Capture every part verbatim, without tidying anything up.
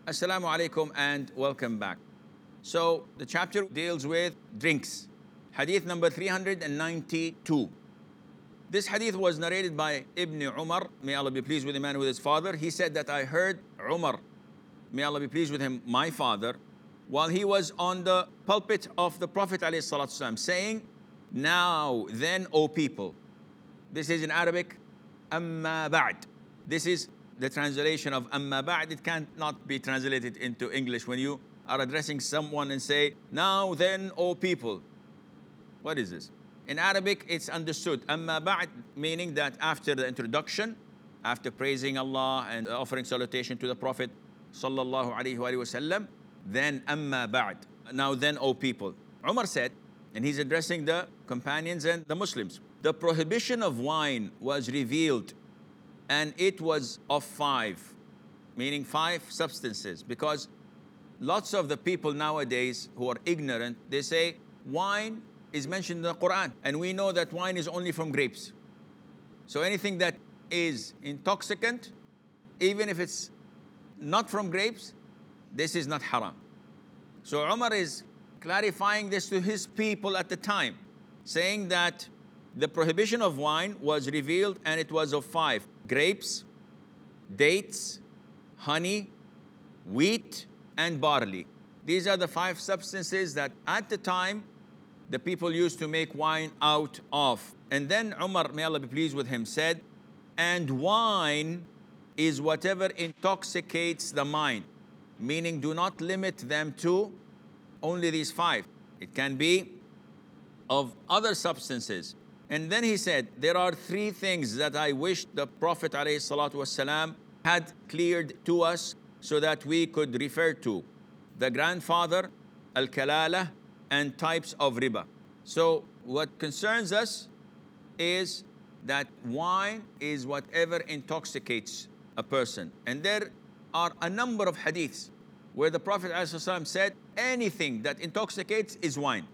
Assalamu alaikum and welcome back. So the chapter deals with drinks. Hadith number three hundred ninety-two. This hadith was narrated by Ibn Umar, may Allah be pleased with him and with his father. He said that I heard Umar, may Allah be pleased with him, my father, while he was on the pulpit of the Prophet ﷺ, saying, "Now then, O people." This is in Arabic, "Amma ba'd." This is the translation of "Amma ba'd." It cannot be translated into English when you are addressing someone and say, "Now then, O people." What is this? In Arabic, it's understood. "Amma ba'd," meaning that after the introduction, after praising Allah and offering salutation to the Prophet sallallahu alaihi wasallam, then "Amma ba'd." Now then, O people. Umar said, and he's addressing the companions and the Muslims, the prohibition of wine was revealed, and it was of five, meaning five substances. Because lots of the people nowadays who are ignorant, they say wine is mentioned in the Quran, and we know that wine is only from grapes. So anything that is intoxicant, even if it's not from grapes, this is not haram. So Umar is clarifying this to his people at the time, saying that the prohibition of wine was revealed and it was of five: grapes, dates, honey, wheat, and barley. These are the five substances that at the time the people used to make wine out of. And then Umar, may Allah be pleased with him, said, "And wine is whatever intoxicates the mind," meaning do not limit them to only these five. It can be of other substances. And then he said, there are three things that I wish the Prophet ﷺ had cleared to us so that we could refer to: the grandfather, al-kalala, and types of riba. So what concerns us is that wine is whatever intoxicates a person. And there are a number of hadiths where the Prophet ﷺ said anything that intoxicates is wine.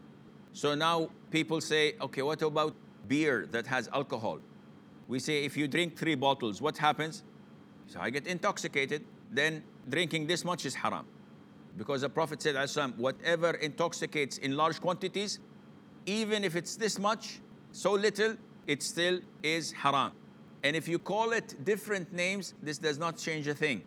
So now people say, okay, what about beer that has alcohol? We say if you drink three bottles, what happens? So I get intoxicated. Then drinking this much is haram. Because the Prophet said, whatever intoxicates in large quantities, even if it's this much, so little, it still is haram. And if you call it different names, this does not change a thing.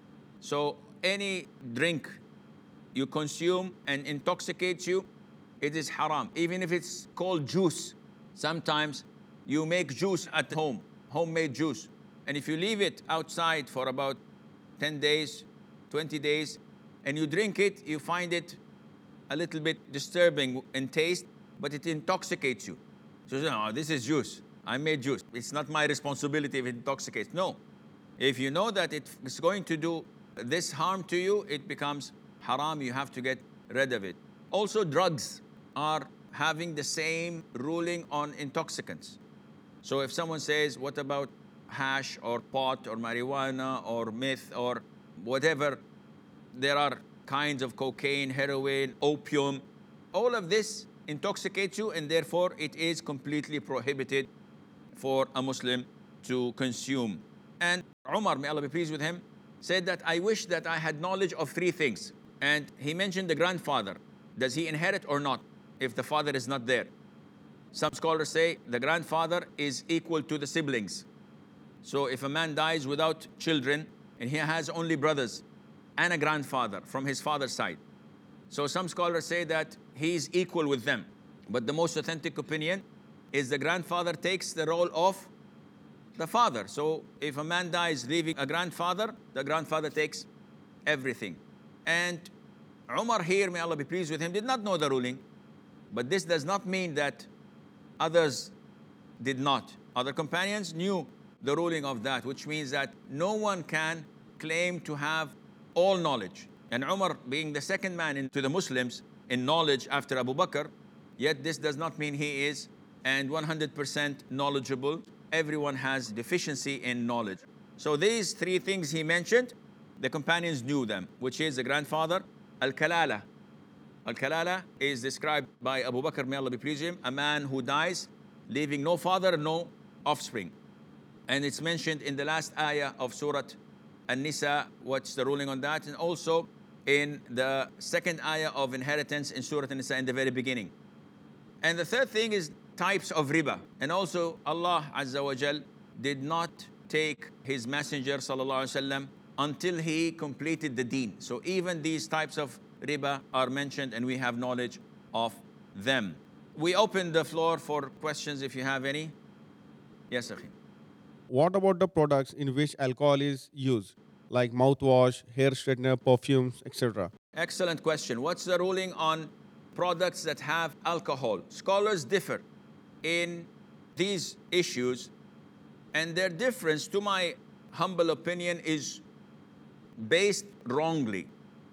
So any drink you consume and intoxicates you, it is haram. Even if it's called juice. Sometimes you make juice at home, homemade juice. And if you leave it outside for about ten days, twenty days, and you drink it, you find it a little bit disturbing in taste, but it intoxicates you. So you know, this is juice. I made juice. It's not my responsibility if it intoxicates. No. If you know that it's going to do this harm to you, it becomes haram. You have to get rid of it. Also, drugs are having the same ruling on intoxicants. So if someone says, what about hash or pot or marijuana or meth or whatever, there are kinds of cocaine, heroin, opium. All of this intoxicates you, and therefore it is completely prohibited for a Muslim to consume. And Umar, may Allah be pleased with him, said that I wish that I had knowledge of three things. And he mentioned the grandfather. Does he inherit or not if the father is not there? Some scholars say the grandfather is equal to the siblings. So if a man dies without children and he has only brothers and a grandfather from his father's side, so some scholars say that he is equal with them. But the most authentic opinion is the grandfather takes the role of the father. So if a man dies leaving a grandfather, the grandfather takes everything. And Umar here, may Allah be pleased with him, did not know the ruling. But this does not mean that others did not. Other companions knew the ruling of that, which means that no one can claim to have all knowledge. And Umar, being the second man into the Muslims in knowledge after Abu Bakr, yet this does not mean he is and one hundred percent knowledgeable. Everyone has deficiency in knowledge. So these three things he mentioned, the companions knew them, which is the grandfather, al-kalala. Al-kalala is described by Abu Bakr, may Allah be pleased with him, a man who dies leaving no father, no offspring. And it's mentioned in the last ayah of Surah An-Nisa, what's the ruling on that? And also in the second ayah of inheritance in Surah An-Nisa in the very beginning. And the third thing is types of riba. And also Allah Azza wa Jal did not take His Messenger Sallallahu Alaihi Wasallam until he completed the deen. So even these types of riba are mentioned and we have knowledge of them. We open the floor for questions if you have any. Yes, Akhi. What about the products in which alcohol is used, like mouthwash, hair straightener, perfumes, et cetera? Excellent question. What's the ruling on products that have alcohol? Scholars differ in these issues, and their difference, to my humble opinion, is based wrongly.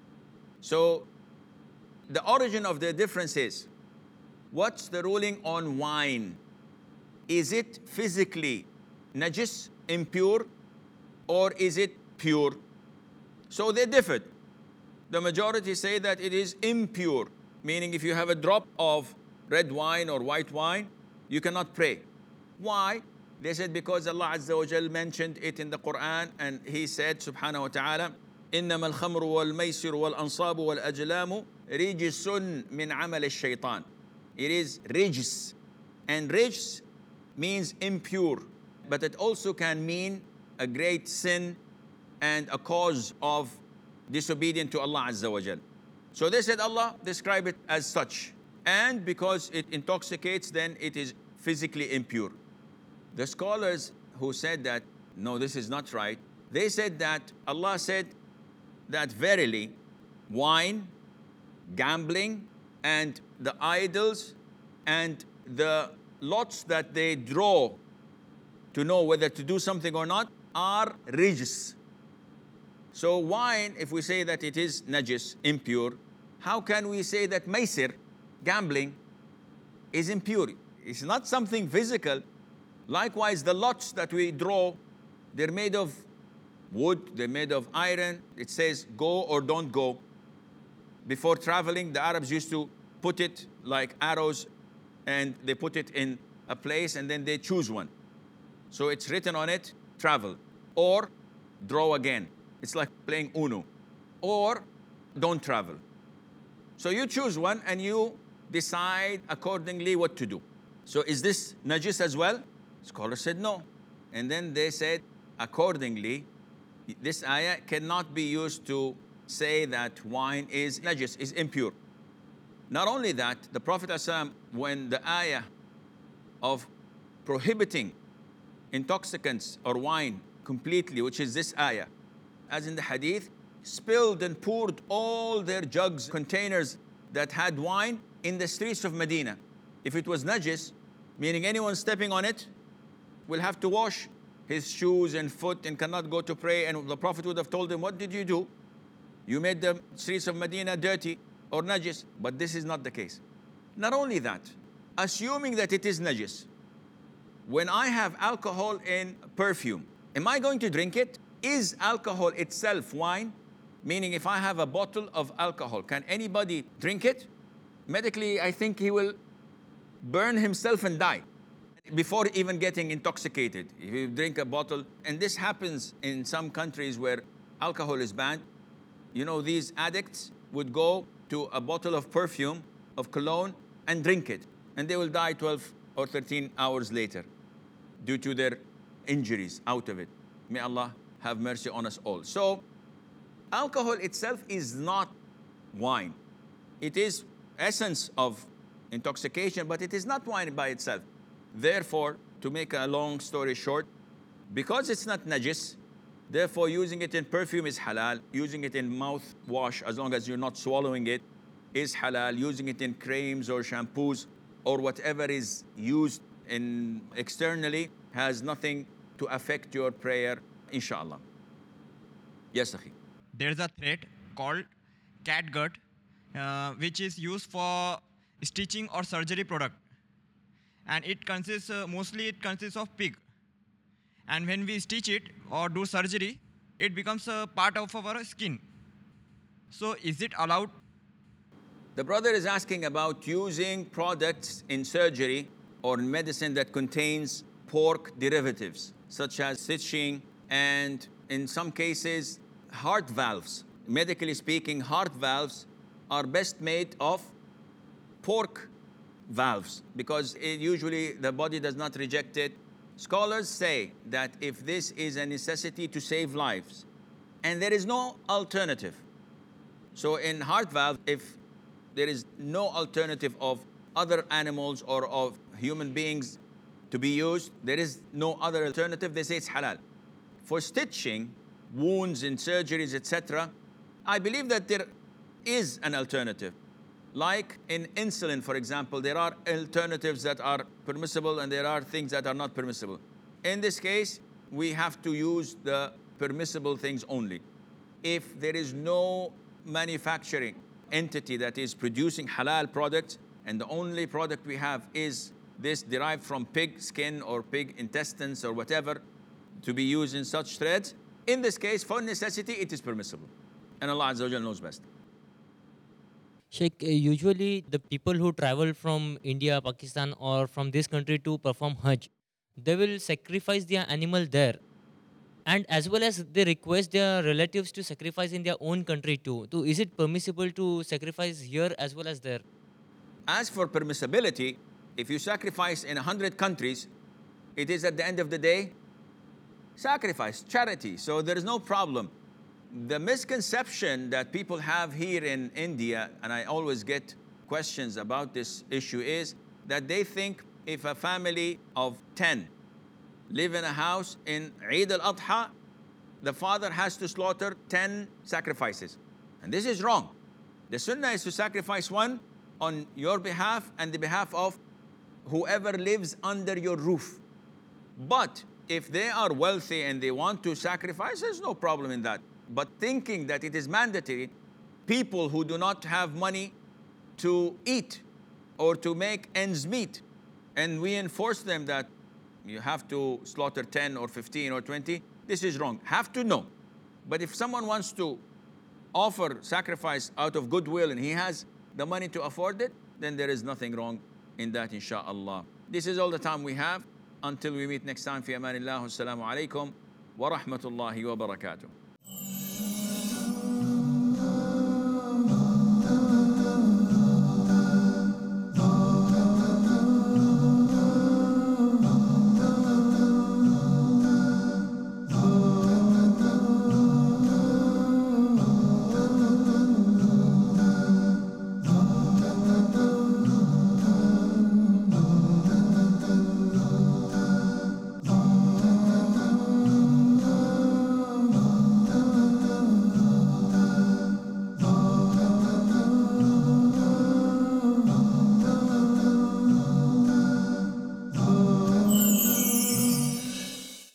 So the origin of the difference is, what's the ruling on wine? Is it physically najis, impure, or is it pure? So they differed. The majority say that it is impure, meaning if you have a drop of red wine or white wine, you cannot pray. Why? They said because Allah Azza wa Jal mentioned it in the Quran, and He said, subhanahu wa ta'ala, إنما الخمر والميسر والأنصاب والأجلام رجس من عمل الشيطان. It is rijs. And rijs means impure, but it also can mean a great sin and a cause of disobedience to Allah Azza wa Jal. So they said Allah described it as such. And because it intoxicates, then it is physically impure. The scholars who said that, no, this is not right, they said that Allah said that verily wine, gambling, and the idols and the lots that they draw to know whether to do something or not are rijs. So wine, if we say that it is najis, impure, how can we say that maisir, gambling, is impure? It's not something physical. Likewise, the lots that we draw, they're made of wood, they're made of iron. It says go or don't go. Before traveling, the Arabs used to put it like arrows, and they put it in a place and then they choose one. So it's written on it, travel, or draw again. It's like playing Uno, or don't travel. So you choose one and you decide accordingly what to do. So is this najis as well? Scholars said no. And then they said, accordingly, this ayah cannot be used to say that wine is najis, is impure. Not only that, the Prophet ﷺ, when the ayah of prohibiting intoxicants or wine completely, which is this ayah, as in the hadith, spilled and poured all their jugs, containers that had wine in the streets of Medina. If it was najis, meaning anyone stepping on it will have to wash his shoes and foot and cannot go to pray. And the Prophet would have told him, what did you do? You made the streets of Medina dirty or najis. But this is not the case. Not only that, assuming that it is najis, when I have alcohol in perfume, am I going to drink it? Is alcohol itself wine? Meaning if I have a bottle of alcohol, can anybody drink it? Medically, I think he will burn himself and die before even getting intoxicated. If you drink a bottle, and this happens in some countries where alcohol is banned, you know, these addicts would go to a bottle of perfume, of cologne, and drink it. And they will die twelve or thirteen hours later due to their injuries out of it. May Allah have mercy on us all. So, alcohol itself is not wine. It is essence of intoxication, but it is not wine by itself. Therefore, to make a long story short, because it's not najis, therefore using it in perfume is halal, using it in mouthwash, as long as you're not swallowing it, is halal, using it in creams or shampoos or whatever is used in externally has nothing to affect your prayer, inshallah. Yes, Akhi. There's a thread called catgut, uh, which is used for stitching or surgery product. And it consists, uh, mostly it consists of pig. And when we stitch it or do surgery, it becomes a part of our skin. So is it allowed? The brother is asking about using products in surgery or in medicine that contains pork derivatives, such as stitching and in some cases, heart valves. Medically speaking, heart valves are best made of pork valves because it usually the body does not reject it. Scholars say that if this is a necessity to save lives and there is no alternative, so in heart valve, if there is no alternative of other animals or of human beings to be used, there is no other alternative, they say it's halal. For stitching, wounds and surgeries, et cetera, I believe that there is an alternative. Like in insulin, for example, there are alternatives that are permissible and there are things that are not permissible. In this case, we have to use the permissible things only. If there is no manufacturing entity that is producing halal products and the only product we have is this derived from pig skin or pig intestines or whatever to be used in such threads, in this case, for necessity, it is permissible. And Allah Azza wa Jal knows best. Sheikh, uh, usually the people who travel from India, Pakistan, or from this country to perform Hajj, they will sacrifice their animal there. And as well as they request their relatives to sacrifice in their own country too. So is it permissible to sacrifice here as well as there? As for permissibility, if you sacrifice in a hundred countries, it is at the end of the day sacrifice, charity. So there is no problem. The misconception that people have here in India, and I always get questions about this issue, is that they think if a family of ten live in a house in Eid al-Adha, the father has to slaughter ten sacrifices. And this is wrong. The sunnah is to sacrifice one on your behalf and the behalf of whoever lives under your roof. But if they are wealthy and they want to sacrifice, there's no problem in that. But thinking that it is mandatory, people who do not have money to eat or to make ends meet, and we enforce them that you have to slaughter ten or fifteen or twenty, this is wrong. Have to know. But if someone wants to offer sacrifice out of goodwill and he has the money to afford it, then there is nothing wrong in that, inshaAllah. This is all the time we have. Until we meet next time, fi amanillah, assalamu alaikum wa rahmatullahi wa barakatuh.